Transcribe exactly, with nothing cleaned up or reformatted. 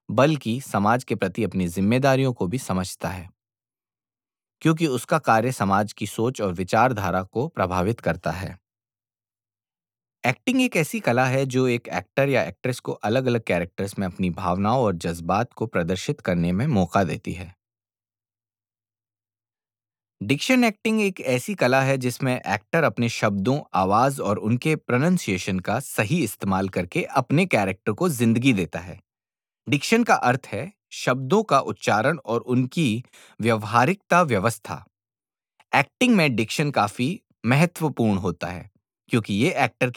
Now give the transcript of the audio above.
बल्कि समाज के प्रति अपनी जिम्मेदारियों को भी समझता है, क्योंकि उसका कार्य समाज की सोच और विचारधारा को प्रभावित करता है। एक्टिंग एक ऐसी कला है जो एक एक्टर या एक्ट्रेस को अलग-अलग कैरेक्टर्स में अपनी भावनाओं और जज्बात को प्रदर्शित करने में मौका देती है। डिक्शन एक्टिंग एक ऐसी कला है जिसमें एक्टर अपने शब्दों, आवाज और उनके प्रोनंसिएशन का सही इस्तेमाल करके अपने कैरेक्टर को जिंदगी देता है। डिक्शन का अर्थ है शब्दों का उच्चारण और उनकी व्यवहारिकता व्यवस्था। एक्टिंग में डिक्शन काफी महत्वपूर्ण होता है, क्योंकि ये एक्टर